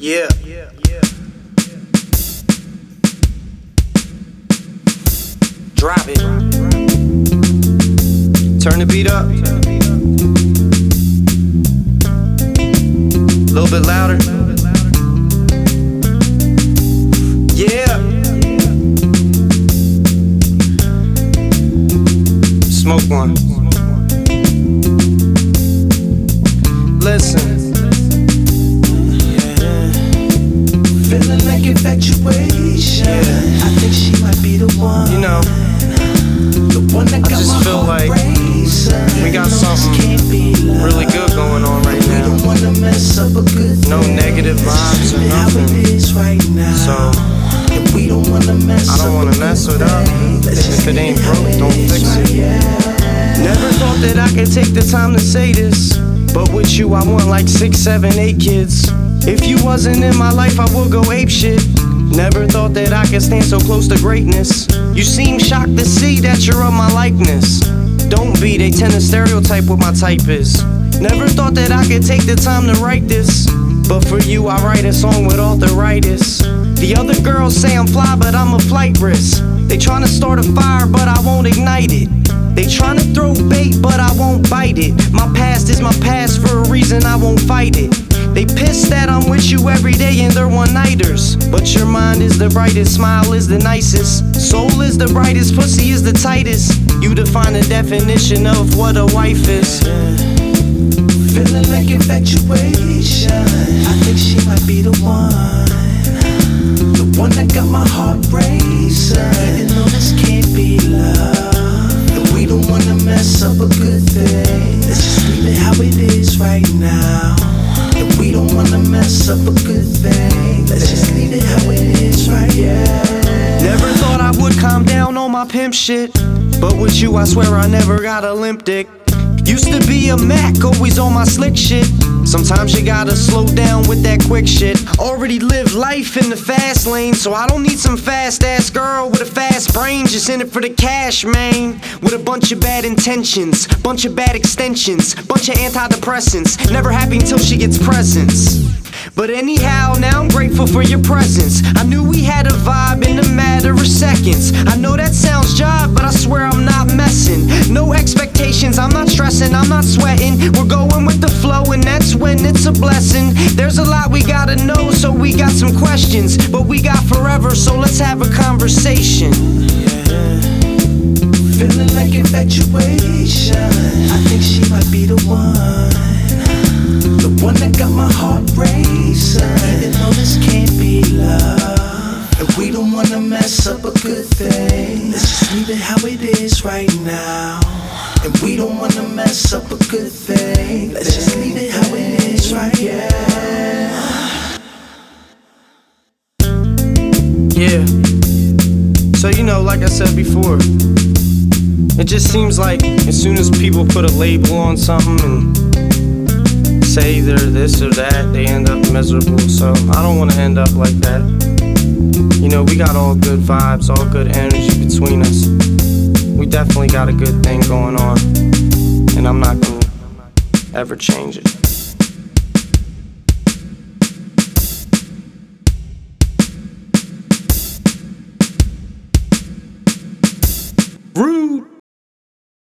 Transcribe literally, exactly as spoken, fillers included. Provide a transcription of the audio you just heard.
Yeah. Drop it. Turn the beat up. A little bit louder. Yeah. Smoke one. Listen. Feeling like infatuation. Yeah. I think she might be the one. You know, the one that I got just my feel heart like racing. we got something really good going on right We now. don't wanna mess up a good thing. No negative vibes or How nothing. it is right now. So And we don't wanna mess I don't up wanna a mess good it up. thing. Let's just If it ain't leave how broke, it don't is fix right it. now. Never thought that I could take the time to say this, but with you I want like six, seven, eight kids. If you wasn't in my life I would go ape shit. Never thought that I could stand so close to greatness. You seem shocked to see that you're of my likeness. Don't be, they tend to stereotype what my type is. Never thought that I could take the time to write this, but for you I write a song with arthritis. The other girls say I'm fly but I'm a flight risk. They tryna start a fire but I won't ignite it. They tryna throw bait but I won't bite it. My past is my past for a reason, I won't fight it. They pissed that I'm with you every day and they're one-nighters. But your mind is the brightest, smile is the nicest, soul is the brightest, pussy is the tightest. You define the definition of what a wife is. Feeling like infatuation. I think she might be the one. The one that got my heart racing. Even though this can't be love, and we don't wanna mess up a good thing. Let's just leave it how it is right now. And we don't wanna mess up a good thing. Let's just leave it how it is right now. Never thought I would calm down on my pimp shit, but with you I swear I never got a limp dick. Used to be a Mac, always on my slick shit. Sometimes you gotta slow down with that quick shit. Already lived life in the fast lane, so I don't need some fast ass girl with a fast brain. Just in it for the cash, man. With a bunch of bad intentions, bunch of bad extensions, bunch of antidepressants. Never happy until she gets presents. But anyhow, now I'm grateful for your presence. I knew we had a vibe in a matter of seconds. I know that sounds jive, but I swear I'm not messing. No expectations, I'm not stressing, I'm not sweating. We're going with the flow and that's when it's a blessing. There's a lot we gotta know, so we got some questions. But we got forever, so let's have a conversation. Feeling like infatuation. I think she might be the one. The one that got my heart racing. Even though this can't be love, and we don't wanna mess up a good thing. Let's just leave it how it is right now. And we don't wanna mess up a good thing. Let's just leave it how it is right now. Yeah. So you know, like I said before, it just seems like as soon as people put a label on something and say they're this or that, they end up miserable. So I don't want to end up like that. You know, we got all good vibes, all good energy between us. We definitely got a good thing going on, and I'm not gonna ever change it.